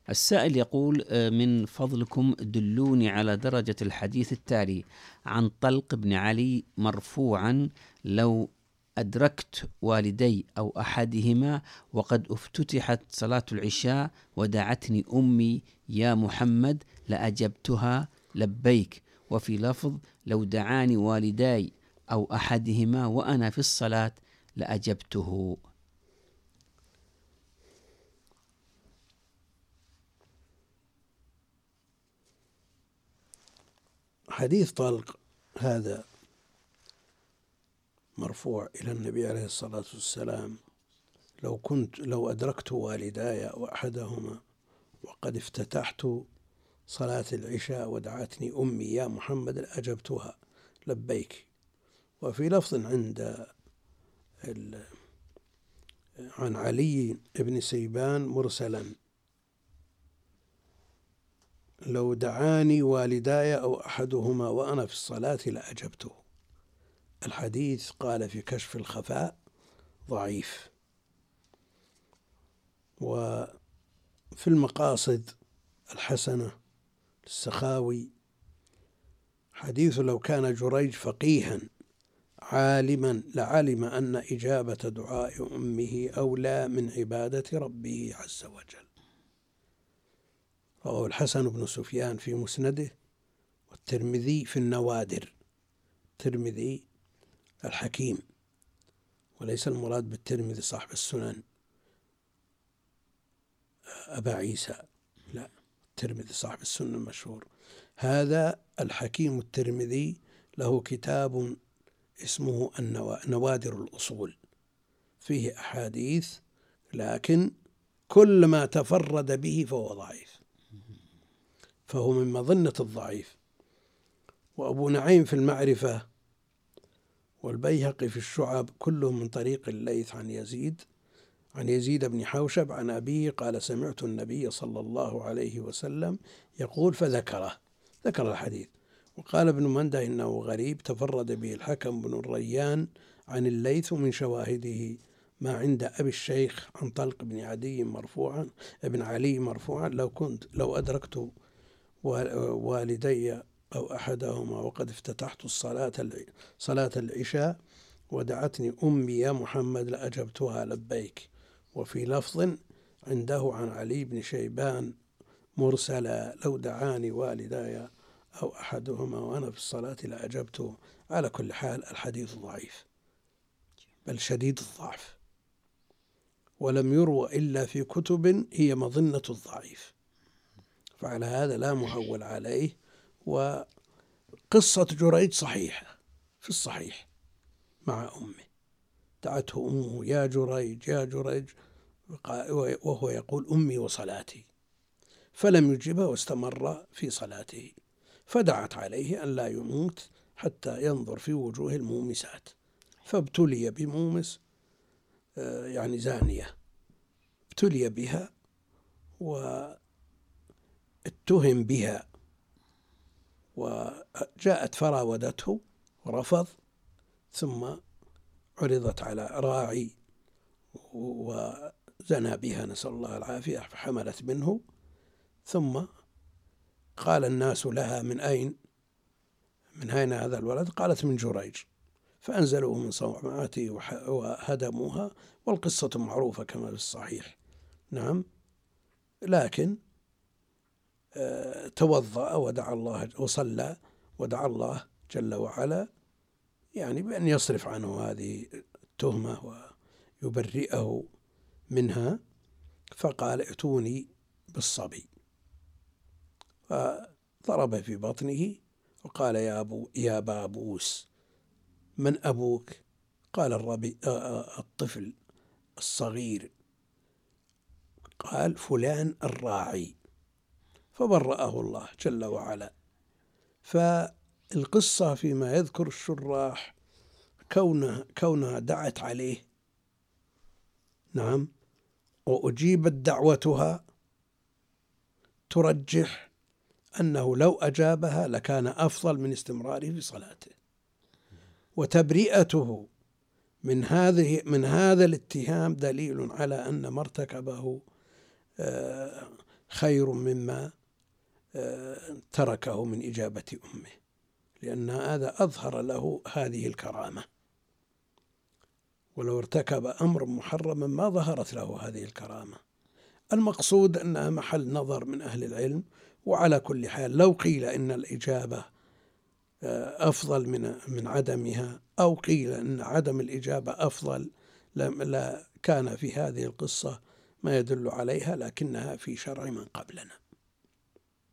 السائل يقول من فضلكم دلوني على درجة الحديث التالي عن طلق بن علي مرفوعا: لو أدركت والدي أو أحدهما وقد افتتحت صلاة العشاء ودعتني أمي يا محمد لأجبتها لبيك. وفي لفظ: لو دعاني والداي أو أحدهما وأنا في الصلاة لأجبته. حديث طلق هذا مرفوع إلى النبي عليه الصلاة والسلام: لو أدركت والداي وأحدهما وقد افتتحت صلاة العشاء ودعتني أمي يا محمد لأجبتها لبيك. وفي لفظ عن علي بن سيبان مرسلا: لو دعاني والداي أو أحدهما وأنا في الصلاة لأجبته. الحديث قال في كشف الخفاء ضعيف. وفي المقاصد الحسنة السخاوي حديث: لو كان جريج فقيها عالما لعلم أن إجابة دعاء أمه أولى من عبادة ربه عز وجل. رواه الحسن بن سفيان في مسنده، والترمذي في النوادر. الترمذي الحكيم، وليس المراد بالترمذي صاحب السنن أبا عيسى، لا، الترمذي صاحب السنن المشهور. هذا الحكيم الترمذي له كتاب اسمه نوادر الأصول، فيه أحاديث، لكن كل ما تفرد به فهو ضعيف، فهو من مظنة الضعيف. وأبو نعيم في المعرفة والبيهقي في الشعب كلهم من طريق الليث عن يزيد بن حوشب عن أبيه قال: سمعت النبي صلى الله عليه وسلم يقول، ذكر الحديث. وقال ابن منده إنه غريب تفرد به الحكم بن الريان عن الليث، من شواهده ما عند أبي الشيخ عن طلق بن علي مرفوعا: لو أدركت والدي أو أحدهما وقد افتتحت صلاة العشاء ودعتني أمي يا محمد لأجبتها لبيك. وفي لفظ عنده عن علي بن شيبان مرسلا: لو دعاني والداي أو أحدهما وأنا في الصلاة لأجبته. على كل حال الحديث ضعيف، بل شديد الضعف، ولم يروى إلا في كتب هي مظنة الضعيف، فعلى هذا لا مهول عليه. وقصة جريج صحيحة في الصحيح مع أمه، دعته أمه يا جريج يا جريج، وهو يقول أمي وصلاتي، فلم يجبه واستمر في صلاته، فدعت عليه أن لا يموت حتى ينظر في وجوه المومسات، فابتلي بمومس، يعني زانية، ابتلي بها واتهم بها، وجاءت فراودته ورفض، ثم عرضت على راعي وزنى بها نسأل الله العافية، فحملت منه. ثم قال الناس لها: من أين هذا الولد؟ قالت: من جريج. فأنزلوه من صومعته وهدموها، والقصة معروفة كما في الصحيح. نعم، لكن توضأ ودعا الله وصلى ودعا الله جل وعلا يعني بأن يصرف عنه هذه التهمة ويبرئه منها، فقال: ائتوني بالصبي، فضرب في بطنه وقال: يا بابوس، من أبوك؟ قال: الطفل الصغير. قال: فلان الراعي، فبرأه الله جل وعلا. فالقصة فيما يذكر الشراح كونها دعت عليه، نعم، وأجيبت دعوتها، ترجح أنه لو أجابها لكان أفضل من استمراره في صلاته، وتبرئته من هذا الاتهام دليل على أن ما ارتكبه خير مما تركه من إجابة أمه، لأن هذا أظهر له هذه الكرامة، ولو ارتكب أمر محرما ما ظهرت له هذه الكرامة. المقصود أنها محل نظر من أهل العلم. وعلى كل حال لو قيل إن الإجابة أفضل من عدمها، أو قيل أن عدم الإجابة أفضل، لا كان في هذه القصة ما يدل عليها، لكنها في شرع من قبلنا،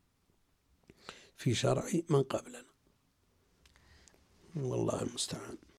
في شرع من قبلنا، والله المستعان.